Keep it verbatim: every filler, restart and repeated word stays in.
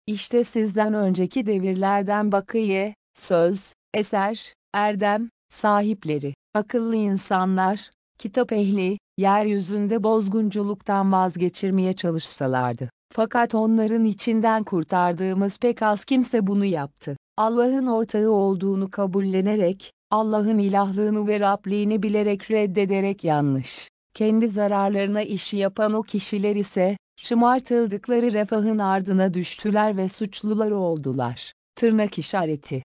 İşte sizden önceki devirlerden bakiye, söz, eser, erdem, sahipleri, akıllı insanlar, kitap ehli, yeryüzünde bozgunculuktan vazgeçirmeye çalışsalardı. Fakat onların içinden kurtardığımız pek az kimse bunu yaptı. Allah'ın ortağı olduğunu kabullenerek, Allah'ın ilahlığını ve Rabliğini bilerek reddederek yanlış, kendi zararlarına işi yapan o kişiler ise, şımartıldıkları refahın ardına düştüler ve suçlular oldular. Tırnak işareti.